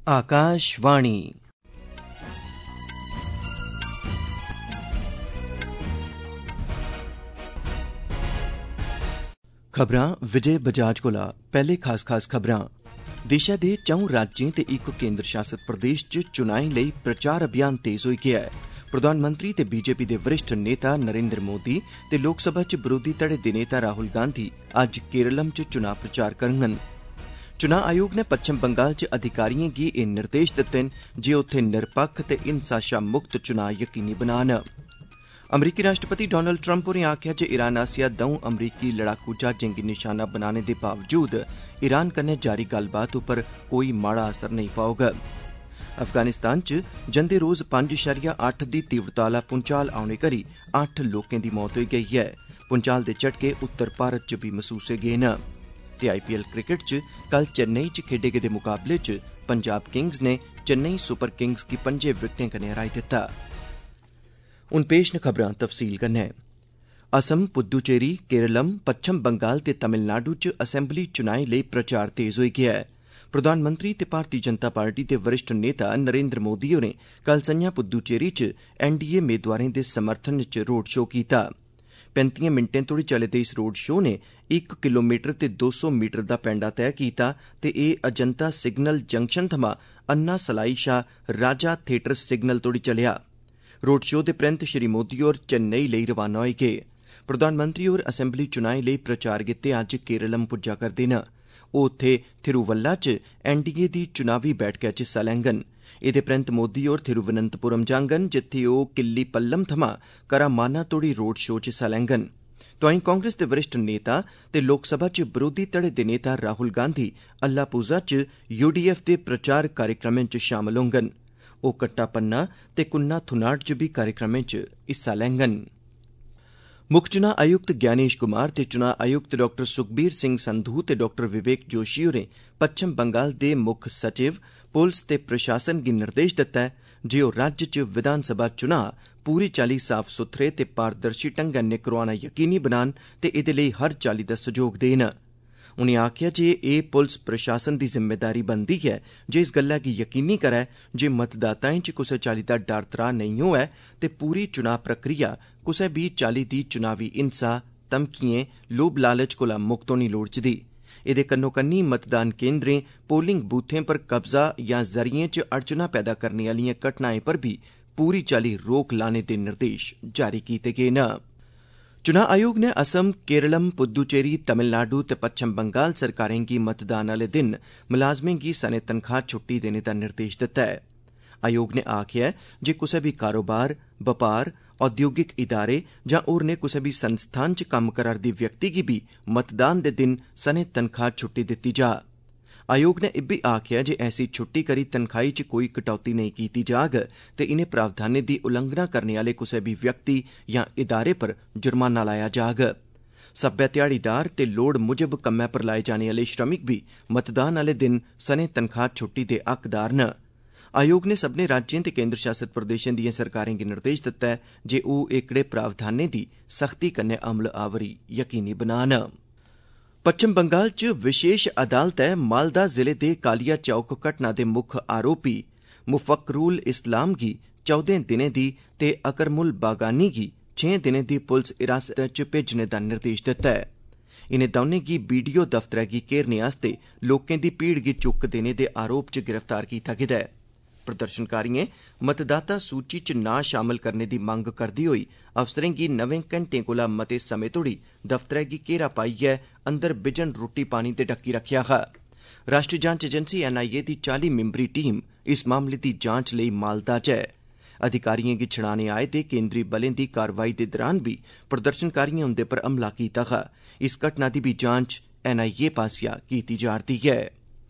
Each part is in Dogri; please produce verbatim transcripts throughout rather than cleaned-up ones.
आकाशवाणी। खबरां विजय बजाज कोला। पहले खास खास खबरां। देशै दे चौं राज्यें ते इक केंद्र शासित प्रदेश च चुनाएं लेई प्रचार अभियान तेज होई गेआ ऐ। प्रधानमंत्री ते बीजेपी दे वरिष्ठ नेता नरेंद्र मोदी ते लोकसभा च विरोधी धड़े दे नेता राहुल गांधी अज्ज केरलम च चुनां प्रचार करङन। चुनां आयोग नै पच्छम बंगाल च अधिकारिएं गी एह् निर्देश दित्ते न जे उत्थे निरपक्ख ते हिंसा शा मुक्त चुनां यकीनी बनान। अमरीकी राष्ट्रपति डोनाल्ड ट्रंप होरें आखेआ जे ईरान आसेआ दौं अमरीकी लड़ाकू ज्हाजें गी निशाना बनाने दे बावजूद ईरान कन्नै जारी गल्लबात उप्पर कोई माड़ा असर नेईं पौग। अफगानिस्तान च जंदे रोज पंज शरिया अट्ठ दी तीव्रता आह्ला भूंचाल औने करी अट्ठ लोकें दी मौत होई गेई ऐ। भूंचाल दे झटके उत्तर भारत च बी मसूस गे न। ते आईपीएल क्रिकेट च कल चेन्नई च खेड्डे गेदे मुकाबले च पंजाब किंग्स ने चेन्नई सुपर किंग्स गी पंजे विकेटें कन्नै हराई दित्ता। हुन पेश न खबरां तफसील कन्नै। असम, पुद्दुचेरी, केरलम, पच्छम बंगाल ते तमिलनाडु च असैम्बली चुनाएं लेई प्रचार तेज होई गेआ ऐ। प्रधानमंत्री ते भारतीय जनता पार्टी दे वरिष्ठ नेता नरेंद्र मोदी होरें कल संझां पुद्दुचेरी च एनडीए मेदवारें दे समर्थन च रोड शो कीता। पैंतियें मिंटें तोड़ी चले दे इस रोड शो ने इक किलोमीटर ते दो सौ मीटर दा पैंडा तय कीता ते एह् अजंता सिग्नल जंक्शन थमां अन्ना सलाई शा राजा थिएटर सिग्नल तोड़ी चलेआ। रोड शो दे परैंत श्री मोदी होर चेन्नई लेई रवाना होई गे। प्रधानमंत्री होर असैम्बली चुनाएं लेई प्रचार गित्ते अज्ज केरलम पुज्जा करदे न। ओह् उत्थे थिरुवल्ला च एनडीए दी चुनावी बैठका च हिस्सा लैङन। एह्दे परैंत मोदी होर थिरुवनंतपुरम जाङन, जित्थे ओह् किल्ली पल्लम थमां करामाना तोड़ी रोड शो च हिस्सा लैङन। तोआईं कांग्रेस दे वरिष्ठ नेता ते लोकसभा च विरोधी धड़े दे नेता राहुल गांधी अल्लापुजा च यूडीएफ दे प्रचार कार्यक्रमें च शामल होङन। ओह् कट्टापन्ना ते कुन्ना थुनाड च बी कार्यक्रमें च हिस्सा लैङन। मुक्ख चुनां आयुक्त ज्ञानेश कुमार ते चुनां आयुक्त डाक्टर सुखबीर सिंह संधू ते डाक्टर विवेक जोशी होरें पच्छम बंगाल दे मुक्ख सचिव, पुलस ते प्रशासन गी निर्देश दित्ता ऐ जे ओह् राज्य च विधानसभा चुनां पूरी चाल्ली साफ सुथरे ते पारदर्शी ढंगै नै करोआना यकीनी बनान ते एह्दे लेई हर चाल्ली दा सैह्योग देन। उनें आखेआ जे एह् पुलस प्रशासन दी जिम्मेदारी बनदी ऐ जे इस गल्लै गी यकीनी करै जे मतदाताएं च कुसै चाल्ली दा डर त्राह् नेईं होऐ ते पूरी चुनां प्रक्रिया कुसै बी चाल्ली दी चुनावी हिंसा, धमकिएं, लोभ लालच कोला मुक्त होनी लोड़चदी। एह्दे कन्नो कन्नी मतदान केन्द्रें, पोलिंग बूथें पर कब्जा जां जरिएं च अड़चना पैदा करने आह्लिएं घटनाएं पर बी पूरी चाल्ली रोक लाने दे निर्देश जारी कीते गे न। चुनां आयोग ने असम, केरलम, पुद्दुचेरी, तमिलनाडु ते पच्छम बंगाल सरकारें गी मतदान आह्ले दिन मुलाजमें गी सने तनखाह छुट्टी देने दा निर्देश दित्ता ऐ। आयोग ने आखेआ ऐ जे कुसै बी कारोबार, बपार, औद्योगिक इदारे जां होरनें कुसै बी संस्थान च कम्म करा'रदी व्यक्ति गी बी मतदान दे दिन सने तनखाह छुट्टी दित्ती जा। आयोग ने इब्बी आखेआ जे ऐसी छुट्टी करी तनखाही च कोई कटौती नेईं कीती जाग ते इनें प्रावधानें दी उल्लंघना करने आह्ले कुसै बी व्यक्ति जां इदारे पर जुर्माना लाया जाग। सब्बै ध्याड़ीदार ते लोड़ मुजब कम्मै पर लाए जाने आह्ले श्रमिक बी मतदान आह्ले दिन सने तनखाह छुट्टी दे हकदार न। आयोग ने सब्भनें राज्यें ते केंद्र शासित प्रदेशें दिएं सरकारें गी निर्देश दित्ता ऐ जे ओह् एह्कड़े प्रावधानें दी सख्ती कन्नै अमल आवरी यकीनी बनान। पच्छम बंगाल च विशेष अदालतै मालदा जिले दे कालिया चौक घटना दे मुक्ख आरोपी मुफक्करुल इस्लाम गी चौदह दिनें दी ते अकरमुल बागानी गी छें दिनें दी पुलस हिरासत च भेजने दा निर्देश दित्ता ऐ। इनें दौनें गी बीडीओ दफ्तरै गी घेरने आस्तै लोकें दी भीड़ गी चुक्क देने दे आरोप च गिरफ्तार कीता गेदा ऐ। प्रदर्शनकारिएं मतदाता सूची च नां शामल करने दी मंग करदे होई अफसरें गी नवें घंटें कोला मते समें तोड़ी दफ्तरै गी घेरा पाइयै अंदर बिजन रुट्टी पानी ते डक्की रखेआ हा। राष्ट्री जांच एजेंसी एनआईए दी चाली मिंबरी टीम इस मामले दी जांच लेई मालदा च ऐ। अधिकारिएं गी छड़ाने आए दे केंद्री बलें दी कार्रवाई दे दरान बी प्रदर्शनकारिएं उंदे पर हमला कीता हा। इस घटना दी बी जांच एनआईए पास्सेआ कीती जा'रदी ऐ।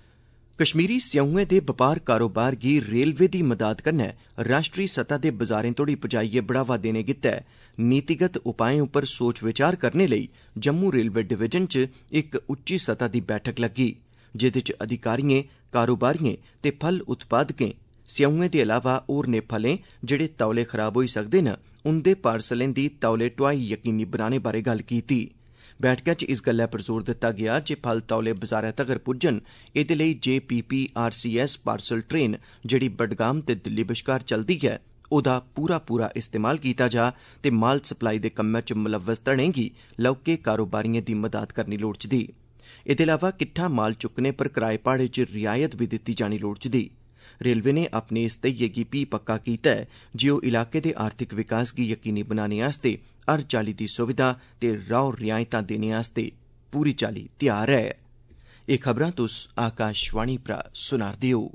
कश्मीरी स्यौएं दे बपार कारोबार गी रेलवे दी मदाद कन्नै राष्ट्री सतह दे बजारें तोड़ी पजाइयै बढ़ावा देने गित्तै नीतिगत उपाएं उप्पर सोच विचार करने लेई जम्मू रेलवे डिवीजन च इक उच्ची सतह दी बैठक लग्गी, जेह्दे च अधिकारिएं, कारोबारिएं ते फल उत्पादकें स्यौएं दे अलावा होरनें फलें जेह्ड़े तौले खराब होई सकदे न उंदे पार्सलें दी तौले ढोआई यकीनी बनाने बारै गल्ल कीती। बैठका च इस गल्लै पर जोर दित्ता गेआ जे फल तौले बजारै तगर पुज्जन एह्दे लेई जे P P R C S parcel train जेह्ड़ी बडगाम ते दिल्ली बश्कार चलदी ऐ ओह्दा पूरा पूरा इस्तेमाल कीता जा ते माल सप्लाई दे कम्मै च मुलव्वस धड़ें गी लौह्के कारोबारियें दी मदद करनी लोड़चदी। एह्दे अलावा किट्ठा माल चुक्कने पर कराए भाड़े च रियायत भी दित्ती जानी लोड़चदी। रेलवे ने अपने इस धैइये गी भी पक्का कीता ऐ जे ओह् इलाके दे आर्थिक विकास गी यकीनी बनाने आस्तै हर चाल्ली दी सुविधा ते रौं रियायतां देने आस्तै पूरी चाल्ली तैयार ऐ। एह् खबरां तुस आकाशवाणी परा सुना'रदे ओ।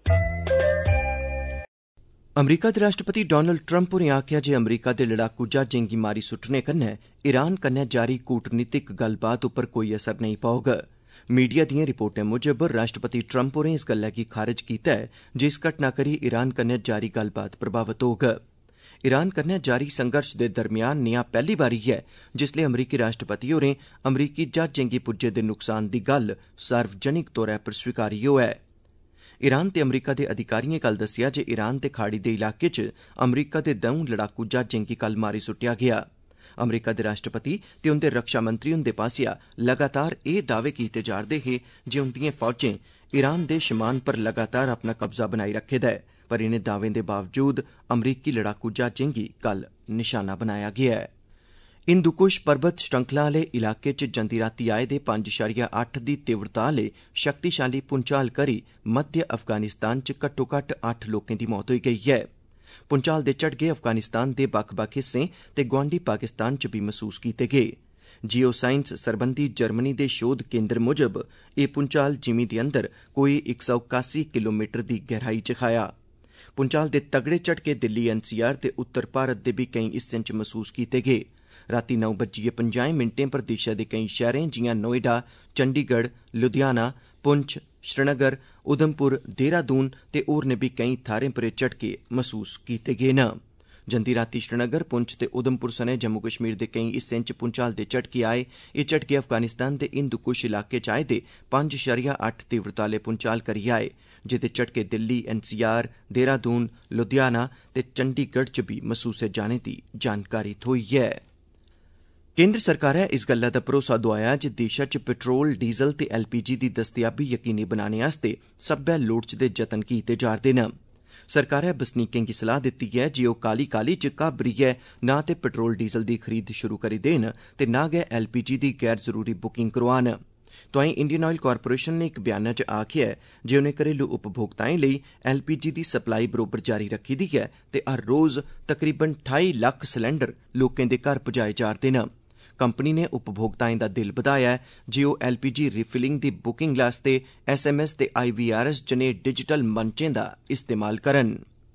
अमरीका दे राष्ट्रपति डोनाल्ड ट्रंप होरें आखेआ जे अमरीका दे लड़ाकू ज्हाजें गी मारी सुट्टने कन्नै ईरान कन्नै जारी कूटनीतिक गल्लबात उप्पर कोई असर नेईं पौग। मीडिया दिएं रिपोर्टें मुजब राष्ट्रपति ट्रंप होरें इस गल्लै गी खारज कीता ऐ जे इस घटना करी ईरान कन्नै जारी गल्लबात प्रभावत होग। ईरान कन्नै जारी संघर्ष दे दरम्यान नेहा पैह्ली बारी ऐ जिसलै अमरीकी राष्ट्रपति होरें अमरीकी ज्हाजें गी पुज्जे दे नुकसान दी गल्ल सार्वजनिक तौर पर स्वीकारी होऐ। ईरान ते अमरीका दे अधिकारिएं कल दस्सेआ जे ईरान ते खाड़ी दे इलाके च अमरीका दे दौं लड़ाकू ज्हाजें गी कल मारी सुट्टेआ गेआ। अमरीका दे राष्ट्रपति ते उंदे रक्षा मंत्री हुंदे पास्सेआ लगातार एह् दावे कीते जा'रदे हे जे उंदिएं फौजें ईरान दे शमान पर लगातार अपना कब्जा बनाई रक्खे दा ऐ, पर इनें दावें दे बावजूद अमरीकी लड़ाकू ज्हाजें गी कल निशाना बनाया गेआ ऐ। हिंदू कुश पर्वत श्रृंखला आह्ले इलाके च जंदी रातीं आए दे पंज अशारिया अट्ठ दी तीव्रता आह्ले शक्तिशाली भूंचाल करी मध्य अफगानिस्तान च घट्टो घट्ट अट्ठ लोकें दी मौत होई गेई ऐ। भूंचाल दे झटके अफगानिस्तान दे बक्ख बक्ख हिस्सें ते गुआंढी पाकिस्तान च बी महसूस कीते गे। जियो साइंस सरबंधी जर्मनी दे शोध केंद्र मुजब एह् भूंचाल जिमीं दे अंदर कोई इक सौ कासी किलोमीटर दी गैरहाई च खाया। भूंचाल दे तगड़े झटके दिल्ली एन सी आर ते उत्तर भारत दे बी केईं हिस्सें च महसूस कीते गे। रातीं नौ बज्जियै पंजाहें मिंटें पर देशै दे केईं शैह्रें जिआं नोएडा, चंडीगढ़, लुधियाना, पुंछ, श्रीनगर, उधमपुर, देहरादून ते होरनें बी केईं थाह्रें पर एह् झटके महसूस कीते गे न। जंदी रातीं श्रीनगर, पुंछ ते उधमपुर सने जम्मू कश्मीर दे केईं हिस्सें च भूंचाल दे झटके आए। एह् झटके अफगानिस्तान दे हिंदू कुश इलाके च आए दे पंज अशारिया अट्ठ तीव्रता आह्ले भूंचाल करी आए, जेह्दे झटके Delhi, N C R, Dehradun, Ludhiana ते चंडीगढ़ च बी महसूसे जाने दी जानकारी थ्होई ऐ। केंद्र सरकारै इस गल्लै दा भरोसा दोआया जे देशै च पेट्रोल, डीजल ते एल पी जी दी दस्तयाबी यकीनी बनाने आस्तै सब्बै लोड़चदे जतन कीते जा'रदे न। सरकारै बसनीकें गी सलाह दित्ती ऐ जे ओह् काली काली च घाबरियै नां ते पेट्रोल डीजल दी खरीद शुरू करी देन ते नां गै एल पी जी दी गैर जरूरी बुकिंग करोआन। तोआईं इंडियन ऑयल कारपोरेशन ने इक बयानै च आखेआ ऐ जे उन्नै घरेलू उपभोक्ताएं लेई एल पी जी दी सप्लाई बरोबर जारी रक्खी दी ऐ ते हर रोज तकरीबन ठाई लक्ख सिलेंडर लोकें दे घर पुजाए जा'रदे न। कंपनी ने उपभोक्ताएं दा दिल बधाया ऐ जे ओह् एल पी जी रिफिलिंग दी बुकिंग आस्तै एस एम एस ते आई वी आर एस जनेह् डिजिटल मंचें दा इस्तेमाल करन।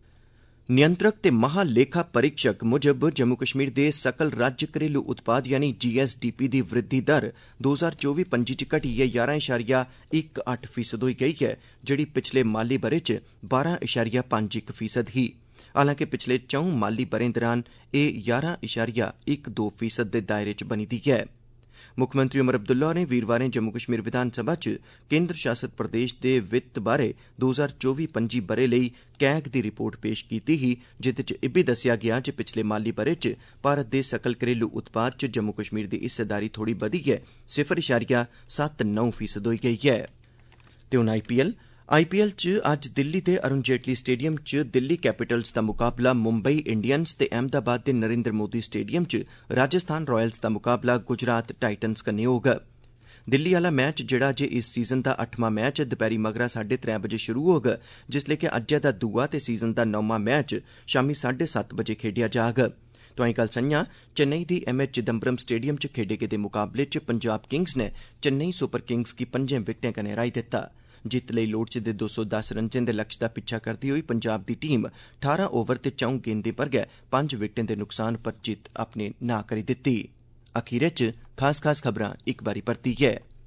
नियंत्रक ते महालेखा परीक्षक मुजब जम्मू कश्मीर दे सकल राज्य घरेलू उत्पाद यानी जी एस डी पी दी वृद्धि दर दो हजार चौबी पंजी च घटियै ञारां अशारिया इक अट्ठ फीसद होई गेई ऐ, जेह्ड़ी पिछले माली ब'रे च बारां अशारिया पंज इक फीसद ही। हालांकि पिछले चौं माली ब'रें दरान एह् ञारां अशारिया इक दो फीसद दे दायरे च बनी दी ऐ। मुक्खमंत्री उमर अब्दुल्ला होरें वीरवारें जम्मू कश्मीर विधानसभा च केंद्र शासित प्रदेश दे वित्त बारे दो हजार चौबी पंजी ब'रे लेई कैग दी रिपोर्ट पेश कीती ही, जेह्दे च इब्बी दस्सेआ गेआ जे पिछले माली ब'रे च भारत दे सकल घरेलू उत्पाद च जम्मू कश्मीर दी हिस्सेदारी थोड़ी बधियै सिफर इशारिया सत्त नौ फीसद होई गेई ऐ। ते हून I P L I P L च अज्ज दिल्ली दे अरुण जेटली स्टेडियम च दिल्ली कैपिटल्स दा मुकाबला मुंबई इंडियंस ते अहमदाबाद दे नरेंद्र मोदी स्टेडियम च राजस्थान रॉयल्स दा मुकाबला गुजरात टाइटन्स कन्नै होग। दिल्ली आह्ला मैच जेह्ड़ा जे इस सीजन दा अठमां मैच दपैह्री मगरा साढ़े त्रै बजे शुरू होग, जिसलै कि अज्जै दा दूआ ते सीजन दा नौमां मैच शामीं साढ़े सत्त बजे खेड्डेआ जाग। तोआईं कल संझां चेन्नई दी एम ए चिदम्बरम स्टेडियम च खेड्डे गेदे मुकाबले च पंजाब किंग्स ने चेन्नई सुपर किंग्स गी पंजें विकेटें कन्नै हराई दित्ता। जित्त लेई लोड़चदे दो सौ दस रन्जें दे लक्ष्य दा पिच्छा करदी होई पंजाब दी टीम ठारां ओवर ते चौं गेंदें पर गै पंज विकेटें दे नुकसान पर जित्त अपने नां करी दित्ती। अखीरै च खास खास खबरां इक बारी परतियै।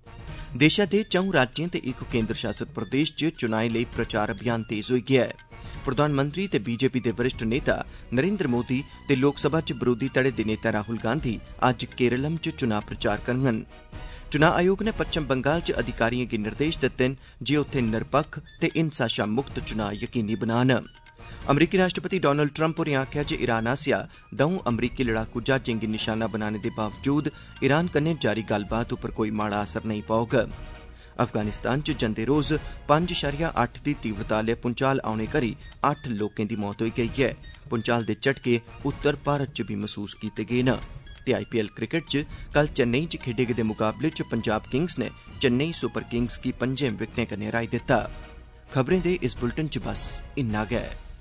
देशै दे चौं राज्यें ते इक केंद्र शासित प्रदेश च चुनाएं लेई प्रचार अभियान तेज होई गेआ ऐ। प्रधानमंत्री ते बीजेपी दे वरिष्ठ नेता नरेंद्र मोदी ते लोकसभा च विरोधी धड़े दे नेता राहुल गांधी अज्ज केरलम च चुनां प्रचार करङन। चुनां आयोग ने पच्छम बंगाल च अधिकारिएं गी निर्देश दित्ते न जे उत्थे निरपक्ख ते हिंसा शा मुक्त चुनां यकीनी बनान। अमरीकी राष्ट्रपति डोनाल्ड ट्रंप होरें आखेआ जे ईरान आसेआ दौं अमरीकी लड़ाकू जहाजें गी निशाना बनाने दे बावजूद ईरान कन्नै जारी गल्लबात उप्पर कोई माड़ा असर नेईं पौग। अफगानिस्तान च जंदे रोज पंज शरिया अट्ठ दी तीव्रता आह्ले भूंचाल औने करी अट्ठ लोकें दी मौत होई गेई ऐ। भूंचाल दे झटके उत्तर भारत च बी महसूस कीते गे न। ते आईपीएल क्रिकेट च कल चेन्नई च खेडे गेदे मुकाबले च पंजाब किंग्स ने चेन्नई सुपर किंग्स गी पंजें विकेटें कन्नै हराई दित्ता। खबरें दे इस बुलेटिन च बस इन्ना गै।